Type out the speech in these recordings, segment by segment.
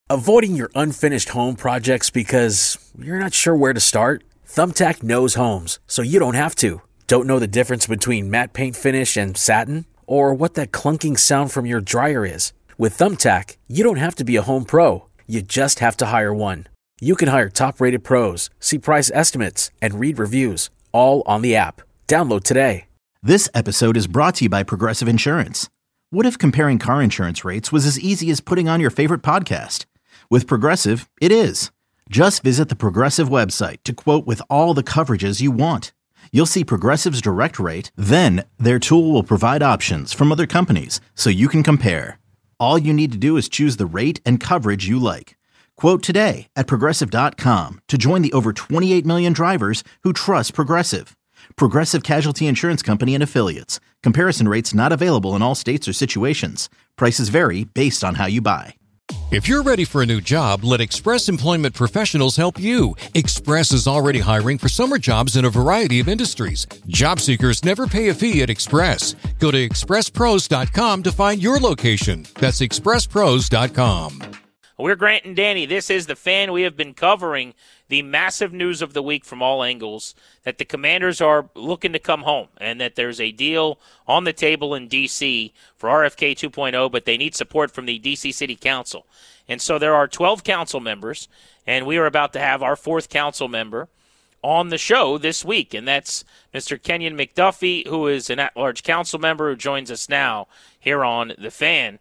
Avoiding your unfinished home projects because you're not sure where to start? Thumbtack knows homes, so you don't have to. Don't know the difference between matte paint finish and satin? Or what that clunking sound from your dryer is? With Thumbtack, you don't have to be a home pro. You just have to hire one. You can hire top-rated pros, see price estimates, and read reviews, all on the app. Download today. This episode is brought to you by Progressive Insurance. What if comparing car insurance rates was as easy as putting on your favorite podcast? With Progressive, it is. Just visit the Progressive website to quote with all the coverages you want. You'll see Progressive's direct rate, then their tool will provide options from other companies so you can compare. All you need to do is choose the rate and coverage you like. Quote today at Progressive.com to join the over 28 million drivers who trust Progressive. Progressive Casualty Insurance Company and Affiliates. Comparison rates not available in all states or situations. Prices vary based on how you buy. If you're ready for a new job, let Express Employment Professionals help you. Express is already hiring for summer jobs in a variety of industries. Job seekers never pay a fee at Express. Go to expresspros.com to find your location. That's expresspros.com. We're Grant and Danny. This is The Fan. We have been covering the massive news of the week from all angles, that the Commanders are looking to come home and that there's a deal on the table in D.C. for RFK 2.0, but they need support from the D.C. City Council. And so there are 12 council members, and we are about to have our fourth council member on the show this week, and that's Mr. Kenyon McDuffie, who is an at-large council member who joins us now here on The Fan.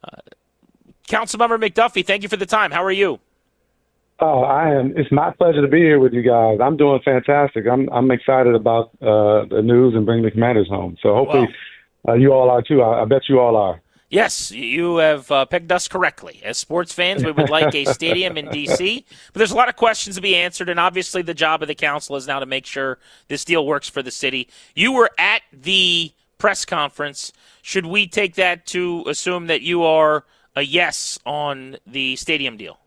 Councilmember McDuffie, thank you for the time. How are you? Oh, I am. It's my pleasure to be here with you guys. I'm doing fantastic. I'm excited about the news and bringing the Commanders home. So hopefully you all are too. I bet you all are. Yes, you have pegged us correctly. As sports fans, we would like a stadium in D.C., but there's a lot of questions to be answered, and obviously the job of the council is now to make sure this deal works for the city. You were at the press conference. Should we take that to assume that you are a yes on the stadium deal?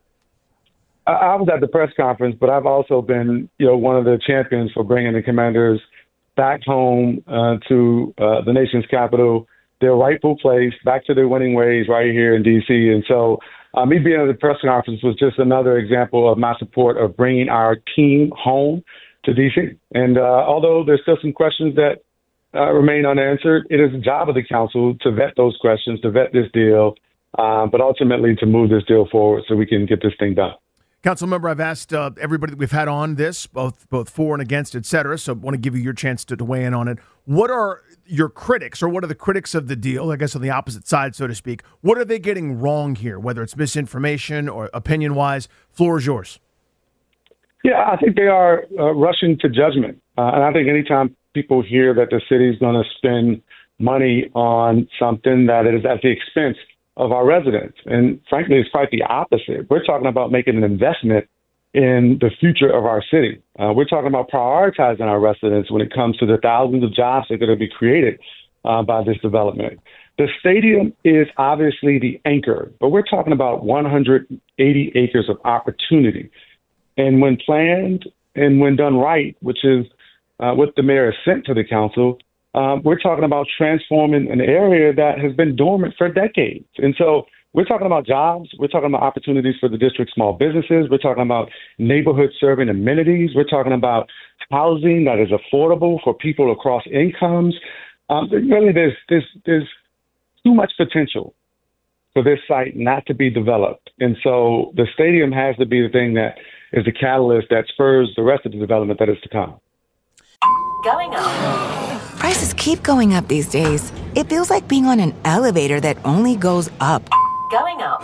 I was at the press conference, but I've also been, one of the champions for bringing the Commanders back home to the nation's capital, their rightful place, back to their winning ways right here in D.C. And so me being at the press conference was just another example of my support of bringing our team home to D.C. And although there's still some questions that remain unanswered, it is the job of the council to vet those questions, to vet this deal, but ultimately to move this deal forward so we can get this thing done. Councilmember, I've asked everybody that we've had on this, both for and against, et cetera, so I want to give you your chance to weigh in on it. What are your critics, or what are the critics of the deal, I guess on the opposite side, so to speak? What are they getting wrong here, whether it's misinformation or opinion-wise? Floor is yours. Yeah, I think they are rushing to judgment. And I think anytime people hear that the city's going to spend money on something that is at the expense of our residents. And frankly, it's quite the opposite. We're talking about making an investment in the future of our city. We're talking about prioritizing our residents when it comes to the thousands of jobs that are going to be created by this development. The stadium is obviously the anchor, but we're talking about 180 acres of opportunity. And when planned and when done right, which is what the mayor has sent to the council, we're talking about transforming an area that has been dormant for decades. And so we're talking about jobs. We're talking about opportunities for the district's small businesses. We're talking about neighborhood serving amenities. We're talking about housing that is affordable for people across incomes. Really, there's too much potential for this site not to be developed. And so the stadium has to be the thing that is the catalyst that spurs the rest of the development that is to come. Going up. Prices keep going up these days. It feels like being on an elevator that only goes up. Going up.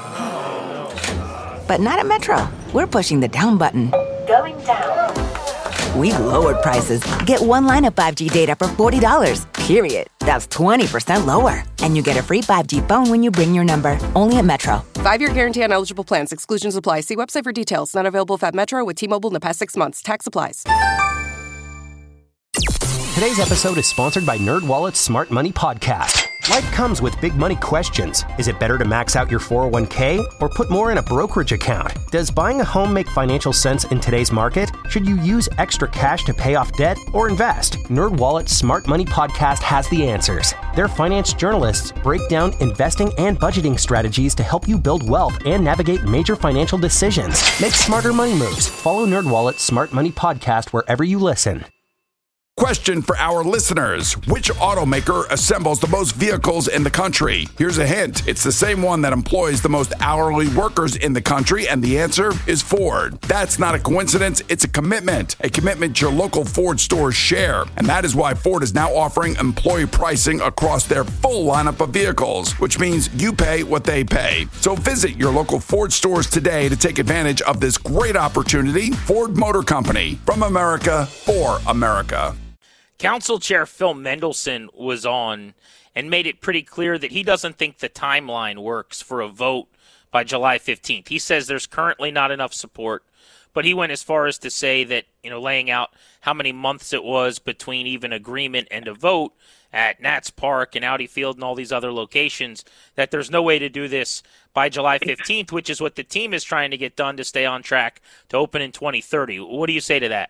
But not at Metro. We're pushing the down button. Going down. We've lowered prices. Get one line of 5G data for $40, period. That's 20% lower. And you get a free 5G phone when you bring your number. Only at Metro. 5-year guarantee on eligible plans. Exclusions apply. See website for details. Not available if at Metro with T-Mobile in the past 6 months. Tax applies. Today's episode is sponsored by NerdWallet's Smart Money Podcast. Life comes with big money questions. Is it better to max out your 401k or put more in a brokerage account? Does buying a home make financial sense in today's market? Should you use extra cash to pay off debt or invest? NerdWallet's Smart Money Podcast has the answers. Their finance journalists break down investing and budgeting strategies to help you build wealth and navigate major financial decisions. Make smarter money moves. Follow NerdWallet's Smart Money Podcast wherever you listen. Question for our listeners. Which automaker assembles the most vehicles in the country? Here's a hint. It's the same one that employs the most hourly workers in the country, and the answer is Ford. That's not a coincidence. It's a commitment your local Ford stores share. And that is why Ford is now offering employee pricing across their full lineup of vehicles, which means you pay what they pay. So visit your local Ford stores today to take advantage of this great opportunity. Ford Motor Company, from America for America. Council Chair Phil Mendelson was on and made it pretty clear that he doesn't think the timeline works for a vote by July 15th. He says there's currently not enough support, but he went as far as to say that, laying out how many months it was between even agreement and a vote at Nats Park and Audi Field and all these other locations, that there's no way to do this by July 15th, which is what the team is trying to get done to stay on track to open in 2030. What do you say to that?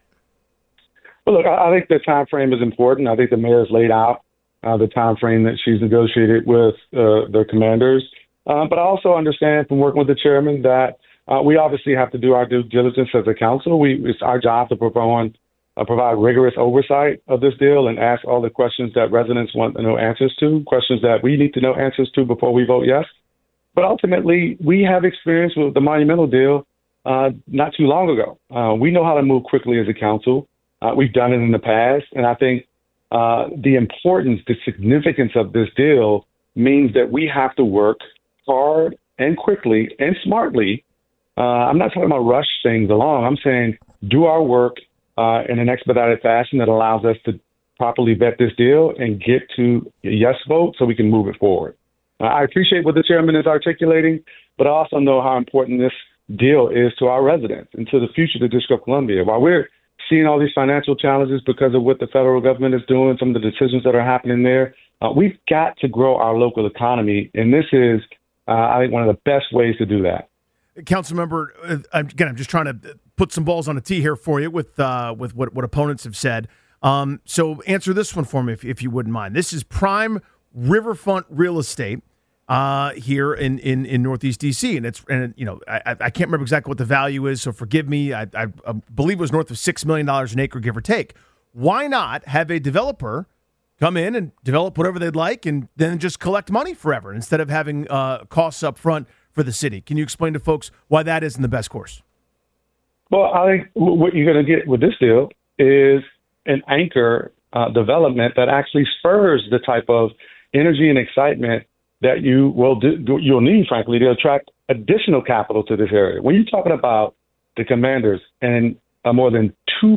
Well, look, I think the time frame is important. I think the mayor's laid out the time frame that she's negotiated with the commanders. But I also understand from working with the chairman that we obviously have to do our due diligence as a council. It's our job to provide rigorous oversight of this deal and ask all the questions that residents want to know answers to, questions that we need to know answers to before we vote yes. But ultimately, we have experience with the Monumental deal not too long ago. We know how to move quickly as a council. We've done it in the past, and I think the importance, the significance of this deal means that we have to work hard and quickly and smartly. I'm not talking about rush things along. I'm saying do our work in an expedited fashion that allows us to properly vet this deal and get to a yes vote so we can move it forward. I appreciate what the chairman is articulating, but I also know how important this deal is to our residents and to the future of the District of Columbia. While we're seeing all these financial challenges because of what the federal government is doing, some of the decisions that are happening there, we've got to grow our local economy, and this is, I think, one of the best ways to do that. Councilmember, again, I'm just trying to put some balls on a tee here for you with what opponents have said. So answer this one for me, if you wouldn't mind. This is prime riverfront real estate here in Northeast DC, and I can't remember exactly what the value is, so forgive me. I believe it was north of $6 million an acre, give or take. Why not have a developer come in and develop whatever they'd like, and then just collect money forever instead of having costs up front for the city? Can you explain to folks why that isn't the best course? Well, I think what you're going to get with this deal is an anchor development that actually spurs the type of energy and excitement that you'll need, frankly, to attract additional capital to this area. When you're talking about the commanders and a more than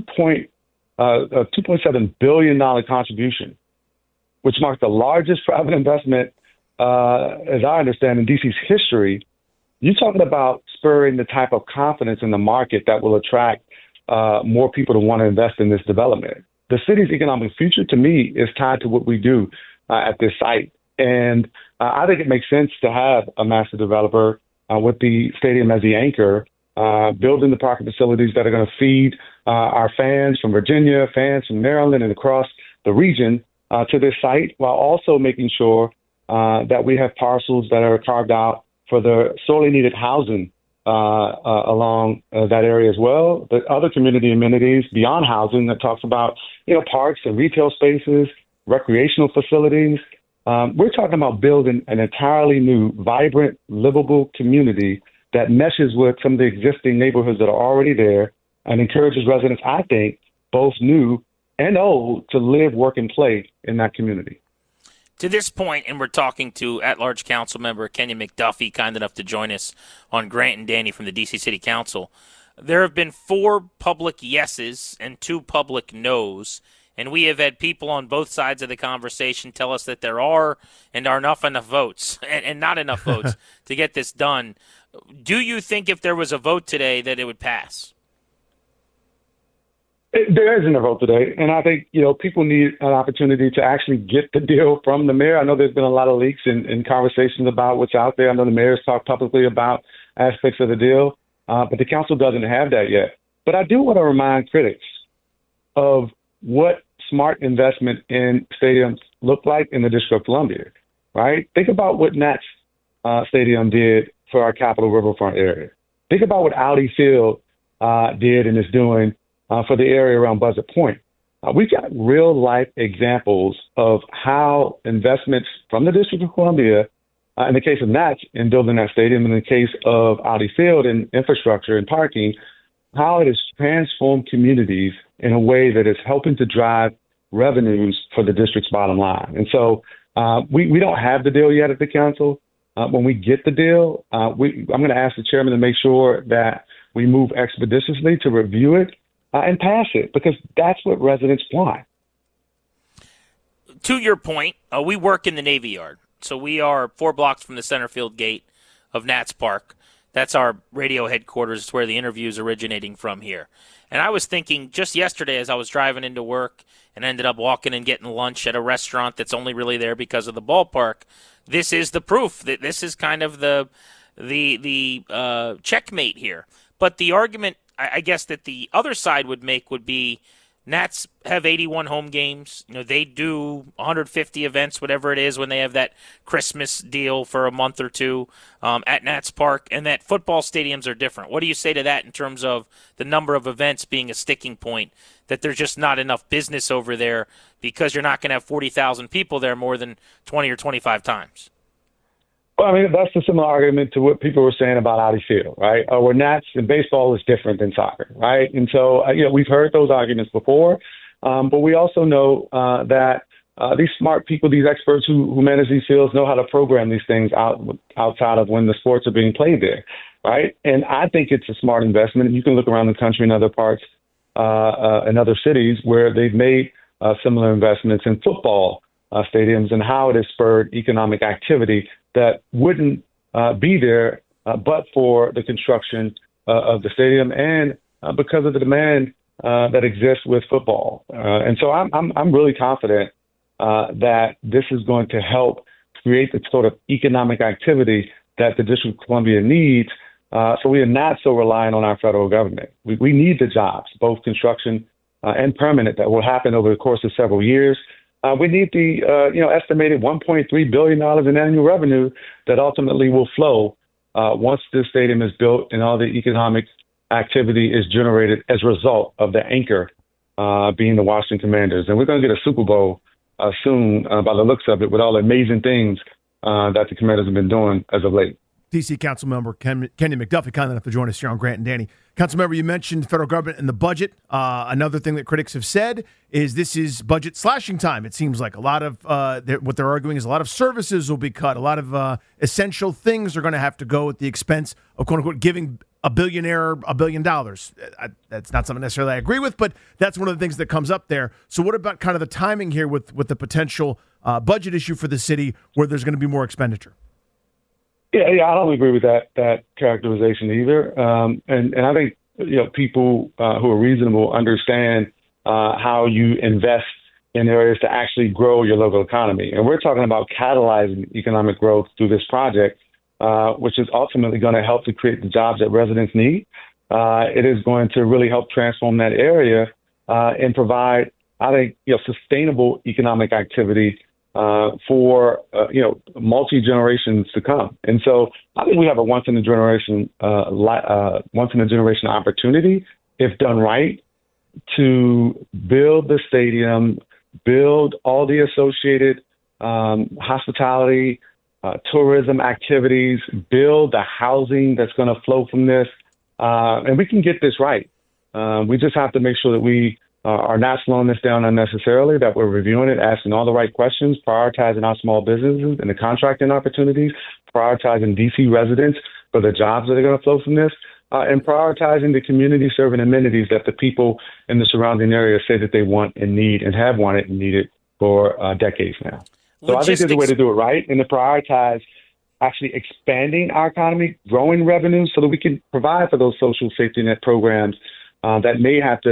$2.7 billion contribution, which marks the largest private investment, as I understand, in DC's history, you're talking about spurring the type of confidence in the market that will attract more people to want to invest in this development. The city's economic future, to me, is tied to what we do at this site. And I think it makes sense to have a master developer with the stadium as the anchor, building the parking facilities that are going to feed our fans from Virginia, fans from Maryland, and across the region to this site, while also making sure that we have parcels that are carved out for the sorely needed housing along that area as well. The other community amenities beyond housing that talks about, parks and retail spaces, recreational facilities. We're talking about building an entirely new, vibrant, livable community that meshes with some of the existing neighborhoods that are already there and encourages residents, I think, both new and old, to live, work, and play in that community. To this point, and we're talking to at-large council member Kenya McDuffie, kind enough to join us on Grant and Danny from the D.C. City Council. There have been 4 public yeses and 2 public nos, and we have had people on both sides of the conversation tell us that there are and are enough votes and not enough votes to get this done. Do you think if there was a vote today that it would pass? There isn't a vote today, and I think people need an opportunity to actually get the deal from the mayor. I know there's been a lot of leaks and conversations about what's out there. I know the mayor's talked publicly about aspects of the deal, but the council doesn't have that yet. But I do want to remind critics of what smart investment in stadiums look like in the District of Columbia, right? Think about what Nats Stadium did for our Capital Riverfront area. Think about what Audi Field did and is doing for the area around Buzzard Point. We've got real-life examples of how investments from the District of Columbia, in the case of Nats in building that stadium, in the case of Audi Field in infrastructure and parking, how it has transformed communities in a way that is helping to drive revenues for the district's bottom line. And so we don't have the deal yet at the council. When we get the deal, I'm going to ask the chairman to make sure that we move expeditiously to review it and pass it, because that's what residents want. To your point, we work in the Navy Yard. So we are 4 blocks from the center field gate of Nats Park. That's our radio headquarters. It's where the interview is originating from here. And I was thinking just yesterday as I was driving into work and ended up walking and getting lunch at a restaurant that's only really there because of the ballpark, this is the proof that this is kind of the checkmate here. But the argument, I guess, that the other side would make would be Nats have 81 home games. They do 150 events, whatever it is, when they have that Christmas deal for a month or two at Nats Park, and that football stadiums are different. What do you say to that in terms of the number of events being a sticking point, that there's just not enough business over there because you're not going to have 40,000 people there more than 20 or 25 times? Well, I mean, that's a similar argument to what people were saying about Audi Field, right? Where Nats and baseball is different than soccer, right? And so, we've heard those arguments before, but we also know that these smart people, these experts who manage these fields, know how to program these things outside of when the sports are being played there, right? And I think it's a smart investment. You can look around the country in other parts, in other cities where they've made similar investments in football stadiums and how it has spurred economic activity that wouldn't be there but for the construction of the stadium and because of the demand that exists with football. And so I'm really confident that this is going to help create the sort of economic activity that the District of Columbia needs, so we are not so reliant on our federal government. We need the jobs, both construction and permanent, that will happen over the course of several years. We need the estimated $1.3 billion in annual revenue that ultimately will flow once this stadium is built and all the economic activity is generated as a result of the anchor being the Washington Commanders. And we're going to get a Super Bowl soon by the looks of it, with all the amazing things that the Commanders have been doing as of late. D.C. Councilmember Kenny McDuffie, kind enough to join us here on Grant and Danny. Councilmember, you mentioned federal government and the budget. Another thing that critics have said is this is budget slashing time. It seems like a lot of what they're arguing is a lot of services will be cut. A lot of essential things are going to have to go at the expense of, quote unquote, giving a billionaire $1 billion. That's not something necessarily I agree with, but that's one of the things that comes up there. So what about kind of the timing here with the potential budget issue for the city where there's going to be more expenditure? Yeah, I don't agree with that characterization either. And I think people who are reasonable understand how you invest in areas to actually grow your local economy. And we're talking about catalyzing economic growth through this project, which is ultimately going to help to create the jobs that residents need. It is going to really help transform that area and provide, I think, sustainable economic activity for multi-generations to come. And so I think we have a once in a generation opportunity, if done right, to build the stadium, build all the associated hospitality, tourism activities, build the housing that's going to flow from this. And we can get this right. We just have to make sure that we are not slowing this down unnecessarily, that we're reviewing it, asking all the right questions, prioritizing our small businesses and the contracting opportunities, prioritizing D.C. residents for the jobs that are going to flow from this, and prioritizing the community-serving amenities that the people in the surrounding area say that they want and need and have wanted and needed for decades now. So I think there's a way to do it right and to prioritize actually expanding our economy, growing revenues so that we can provide for those social safety net programs that may have to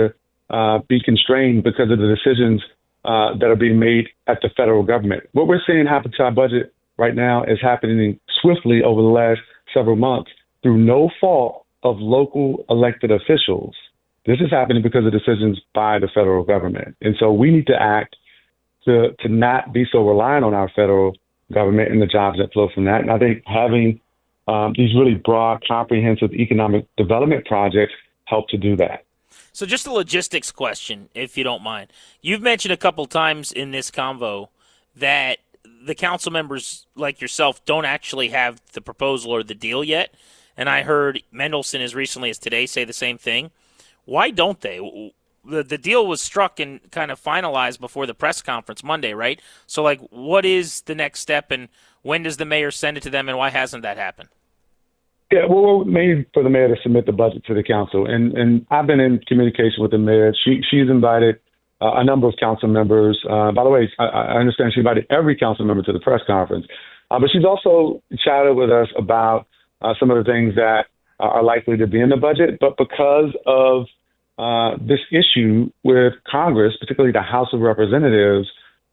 be constrained because of the decisions that are being made at the federal government. What we're seeing happen to our budget right now is happening swiftly over the last several months through no fault of local elected officials. This is happening because of decisions by the federal government. And so we need to act to not be so reliant on our federal government and the jobs that flow from that. And I think having these really broad, comprehensive economic development projects help to do that. So just a logistics question, if you don't mind. You've mentioned a couple times in this convo that the council members like yourself don't actually have the proposal or the deal yet. And I heard Mendelson as recently as today say the same thing. Why don't they? The deal was struck and kind of finalized before the press conference Monday, right? So, like, what is the next step, and when does the mayor send it to them, and why hasn't that happened? Yeah, well, we're waiting for the mayor to submit the budget to the council, and I've been in communication with the mayor. She's invited a number of council members. By the way, I understand she invited every council member to the press conference, but she's also chatted with us about some of the things that are likely to be in the budget. But because of this issue with Congress, particularly the House of Representatives,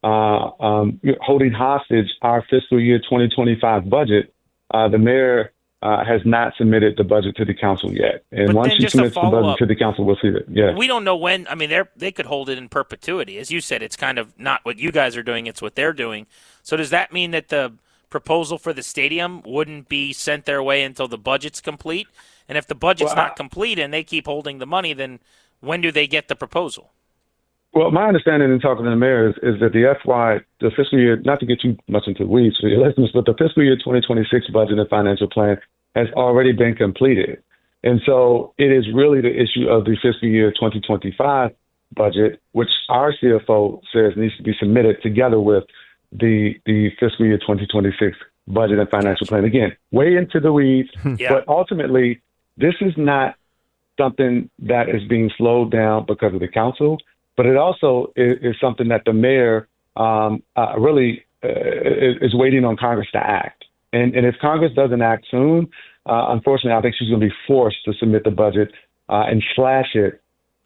holding hostage our fiscal year 2025 budget, the mayor has not submitted the budget to the council yet. And but once she submits the budget to the council, we'll see it. Yeah. We don't know when. I mean, they could hold it in perpetuity. As you said, it's kind of not what you guys are doing, it's what they're doing. So does that mean that the proposal for the stadium wouldn't be sent their way until the budget's complete? And if the budget's not complete and they keep holding the money, then when do they get the proposal? Well, my understanding in talking to the mayor is that the fiscal year, not to get too much into the weeds for your listeners, but the fiscal year 2026 budget and financial plan has already been completed. And so it is really the issue of the fiscal year 2025 budget, which our CFO says needs to be submitted together with the fiscal year 2026 budget and financial plan. Again, way into the weeds, but ultimately, this is not something that is being slowed down because of the council, but it also is something that the mayor really is waiting on Congress to act. And if Congress doesn't act soon, unfortunately, I think she's going to be forced to submit the budget and slash it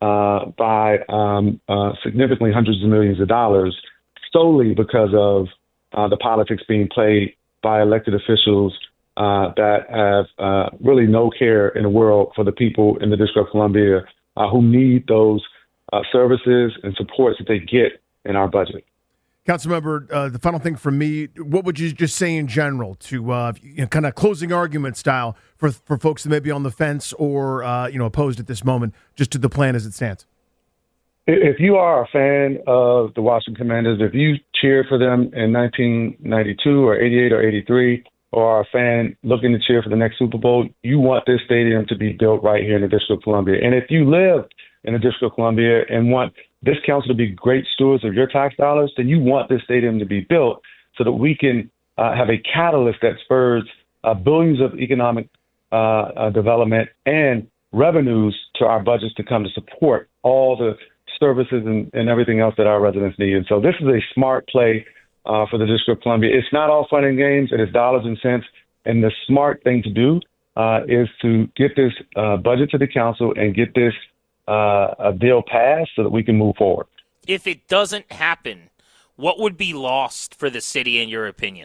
by significantly hundreds of millions of dollars solely because of the politics being played by elected officials that have really no care in the world for the people in the District of Columbia who need those services and supports that they get in our budget. Councilmember, the final thing from me, what would you just say in general to kind of closing argument style for folks that may be on the fence or opposed at this moment, just to the plan as it stands? If you are a fan of the Washington Commanders, if you cheered for them in 1992 or 88 or 83, or are a fan looking to cheer for the next Super Bowl, you want this stadium to be built right here in the District of Columbia. And if you live in the District of Columbia and want this council to be great stewards of your tax dollars, then you want this stadium to be built so that we can have a catalyst that spurs billions of economic development and revenues to our budgets to come to support all the services and everything else that our residents need. And so this is a smart play for the District of Columbia. It's not all fun and games. It is dollars and cents. And the smart thing to do is to get this budget to the council and get this a bill passed so that we can move forward. If it doesn't happen, what would be lost for the city, in your opinion?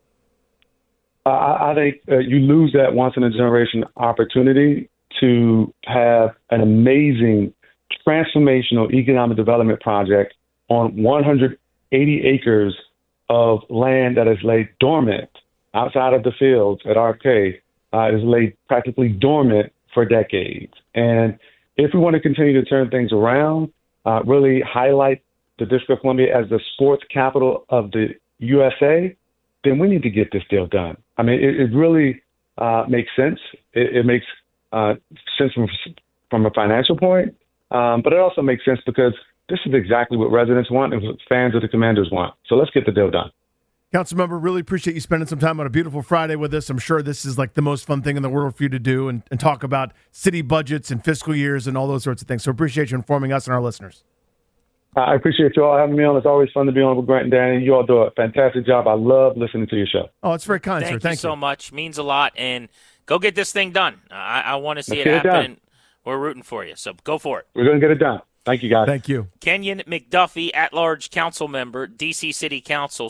I think you lose that once-in-a-generation opportunity to have an amazing transformational economic development project on 180 acres of land that is laid dormant outside of the fields at RFK. Is laid practically dormant for decades. And if we want to continue to turn things around, really highlight the District of Columbia as the sports capital of the USA, then we need to get this deal done. I mean, it really makes sense. It makes sense from a financial point, but it also makes sense because this is exactly what residents want and what fans of the Commanders want. So let's get the deal done. Councilmember, really appreciate you spending some time on a beautiful Friday with us. I'm sure this is like the most fun thing in the world for you to do and talk about city budgets and fiscal years and all those sorts of things. So appreciate you informing us and our listeners. I appreciate you all having me on. It's always fun to be on with Grant and Danny. You all do a fantastic job. I love listening to your show. Oh, it's very kind, sir. Thank Thank you so much. Means a lot. And go get this thing done. I want to see it happen. We're rooting for you. So go for it. We're going to get it done. Thank you, guys. Thank you. Kenyon McDuffie, at-large council member, D.C. City Council.